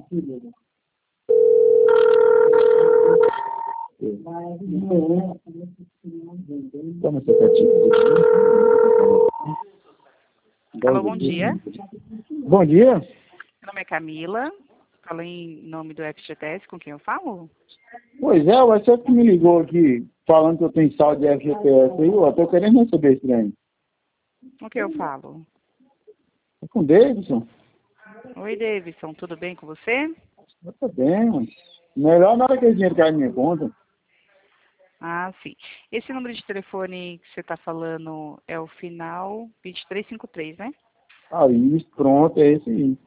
Toma esse aplicativo. Alô, bom dia. Bom dia. Meu nome é Camila. Falo em nome do FGTS. Com quem eu falo? Pois é, você que me ligou aqui falando que eu tenho saldo de FGTS aí, eu tô querendo receber esse trem. Com quem eu falo? É com o Davidson? Oi, Davidson. Tudo bem com você? Eu tô bem, mano. Melhor na hora que esse dinheiro cai na minha conta. Ah, sim. Esse número de telefone que você está falando é o final 2353, né? Aí, pronto, é esse aí.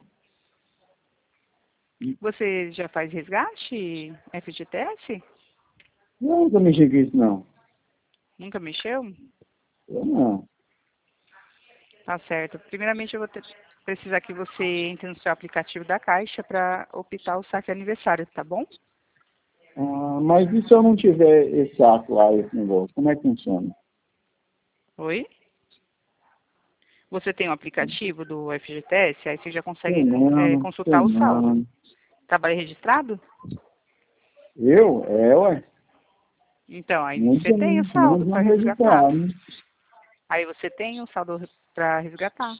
Você já faz resgate FGTS? Eu nunca mexi com isso, não. Nunca mexeu? Eu não. Tá certo. Primeiramente, eu vou precisar que você entre no seu aplicativo da Caixa para optar o saque aniversário, tá bom? Ah, mas e se eu não tiver esse saco lá, esse negócio? Como é que funciona? Oi? Você tem um aplicativo do FGTS? Aí você já consegue Sei consultar o saldo. não. Trabalho registrado? Eu? É, ué. Então, aí você Muito, tem o saldo muito para não resgatar. registrado. Aí você tem o saldo para resgatar.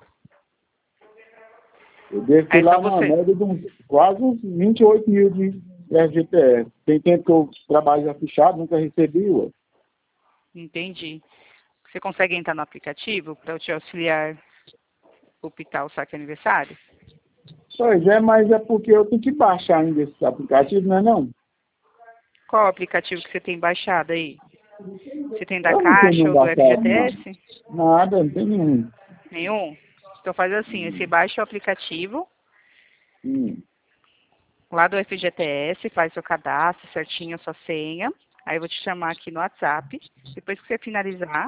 Eu devo ter Aí é só lá uma você. média de quase uns 28 mil de FGTS. Tem tempo que eu trabalho já fechado, nunca recebi, ué. Entendi. Você consegue entrar no aplicativo para eu te auxiliar a optar o saque aniversário? Pois é, mas é porque eu tenho que baixar ainda esse aplicativo, não é não? Qual o aplicativo que você tem baixado aí? Você tem da Eu não tenho Caixa nenhum ou do baixado, não. FGTS? Nada, não tem nenhum. Nenhum? Então faz assim, você baixa o aplicativo Hum. lá do FGTS, faz seu cadastro certinho, a sua senha. Aí eu vou te chamar aqui no WhatsApp. Depois que você finalizar,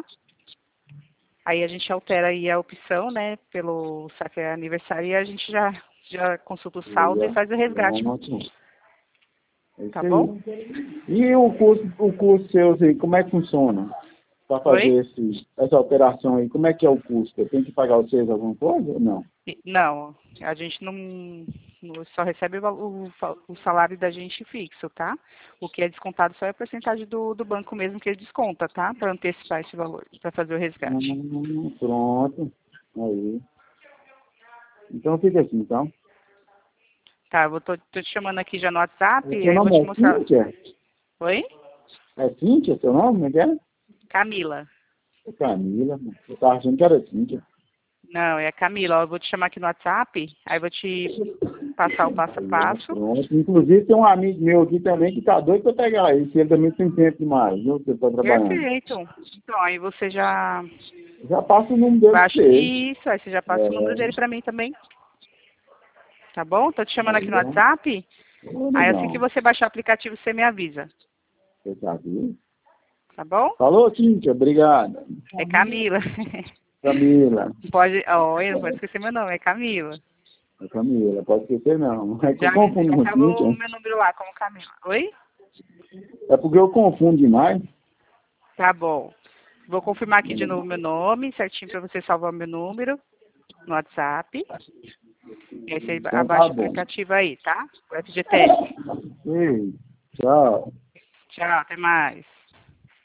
aí a gente altera aí a opção, né, pelo saque aniversário e a gente já consulta o saldo e faz o resgate, Pronto. É tá isso bom? aí. E o curso seu, assim, como é que funciona? Para Oi? fazer essa alteração aí, como é que é o custo? Eu tenho que pagar vocês alguma coisa ou não? Não, a gente só recebe o salário da gente fixo, tá? O que é descontado só é a porcentagem do banco mesmo que ele desconta, tá? Para antecipar esse valor, para fazer o resgate. Pronto. Aí. Então fica assim, então. Tá, tô te chamando aqui já no WhatsApp, O aí seu eu vou nome te é mostrar. Cíntia? Oi? É Cíntia seu nome? Como é que é? Camila. É Camila. Eu estava achando que era Cíntia. Não, é Camila. Ó, eu vou te chamar aqui no WhatsApp, aí eu vou te passar o passo a Aí, passo. pronto. Inclusive tem um amigo meu aqui também que tá doido para pegar isso. Ele também tem tempo demais, viu? Que ele tá trabalhando. Perfeito. Então, aí você já Já passa o número dele para baixa você. isso, aí você já passa o número É, dele para mim também. Tá bom? Tô te chamando aqui aí, no ó. WhatsApp. Ô, Aí assim que negão. você baixar o aplicativo, você me avisa. Você sabia? Tá bom? Falou, Cíntia. Obrigado. É Camila. Camila. Pode, olha, não pode esquecer meu nome, é Camila. É Camila. Pode esquecer, não. É que eu confundo Já com salvou o Cíntia. meu número lá como Camila. Oi? É porque eu confundo demais. Tá bom. Vou confirmar aqui de novo meu nome, certinho para você salvar o meu número no WhatsApp. E aí você Então tá abaixa o bom. aplicativo aí, tá? O FGTS. Ei, tchau. Tchau, até mais.